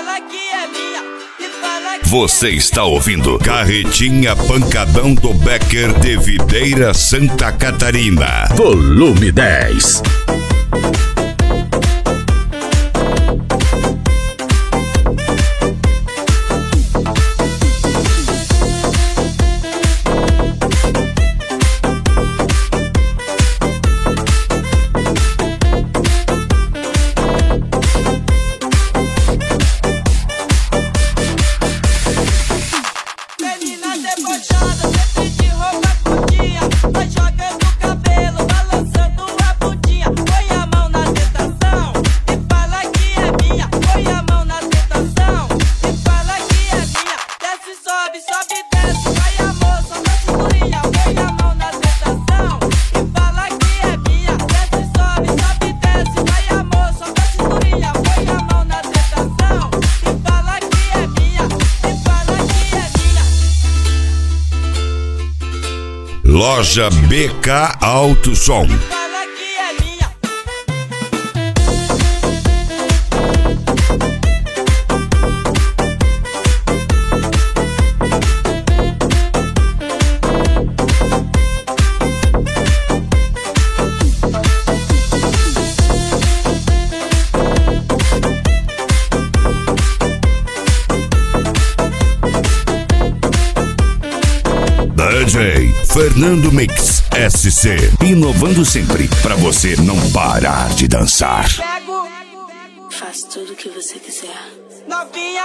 Você está ouvindo Carretinha Pancadão do Becker de Videira, Santa Catarina. Volume 10. Loja BK Alto Som. DJ Fernando Mix SC, inovando sempre pra você não parar de dançar. Faz tudo o que você quiser. Novinha,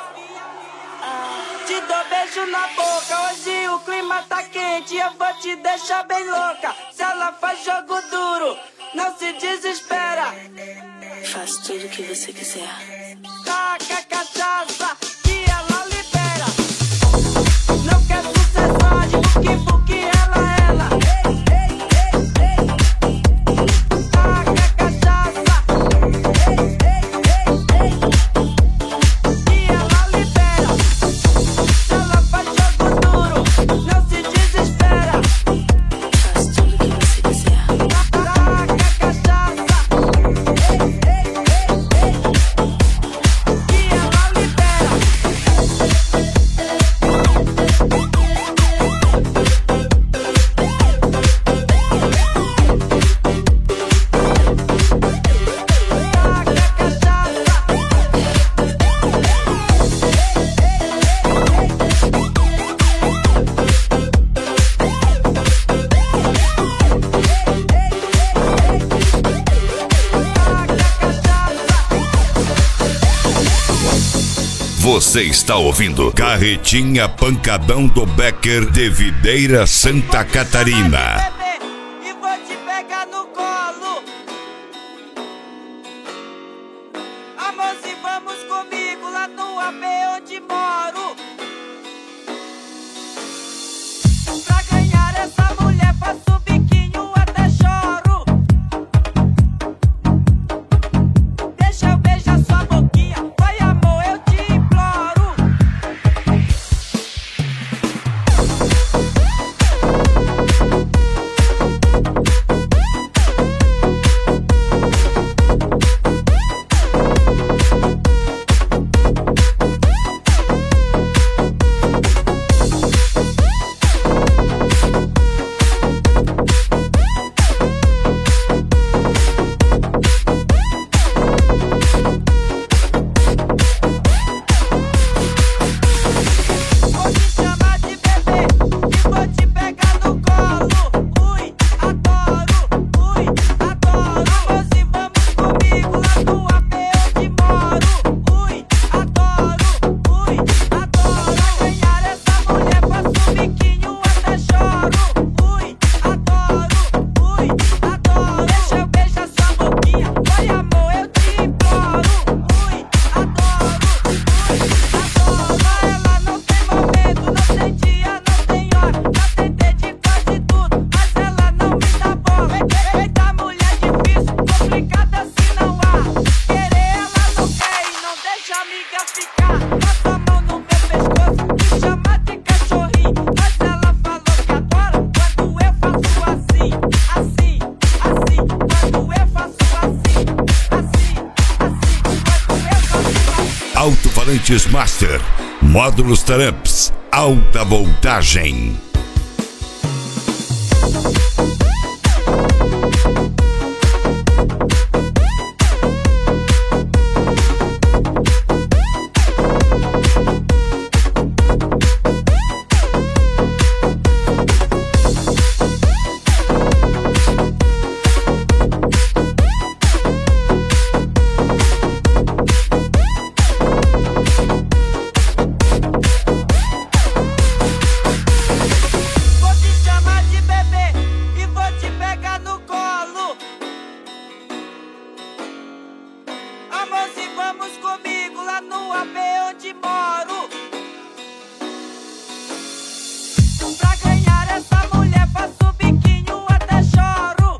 te dou beijo na boca. Hoje o clima tá quente, eu vou te deixar bem louca. Se ela faz jogo duro, não se desespera. Faz tudo o que você quiser. Taca cachaça que ela libera. Não quer sucessagem, buque ela. Taca cachaça que ela libera. Se ela faz jogo duro, não se desespera. Faz tudo o que você quiser. Taca cachaça que ela libera. Você está ouvindo Carretinha Pancadão do Becker de Videira, Santa Catarina. E vou te pegar no colo. Amor, se vamos comigo lá no AP onde moro. Pra ganhar essa mulher faço biquinho até choro. Deixa eu beijar sua boquinha. Vai amor, eu te imploro. Vou te chamar de bebê e vou te pegar no colo. Ui, adoro, ui, adoro. Amor, se vamos comigo lá no AP onde moro. Alto-falantes Master, módulos Taramps, alta voltagem. Amorzinho, vamos comigo lá no AP onde moro. Pra ganhar essa mulher faço biquinho até choro.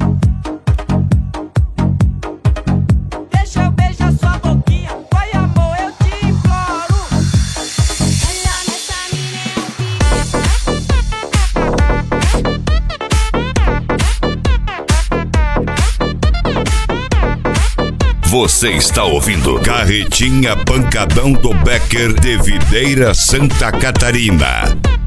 Deixa eu beijar sua boquinha, vai amor, eu te imploro. Ela nessa Você está ouvindo Carretinha Pancadão do Becker de Videira, Santa Catarina.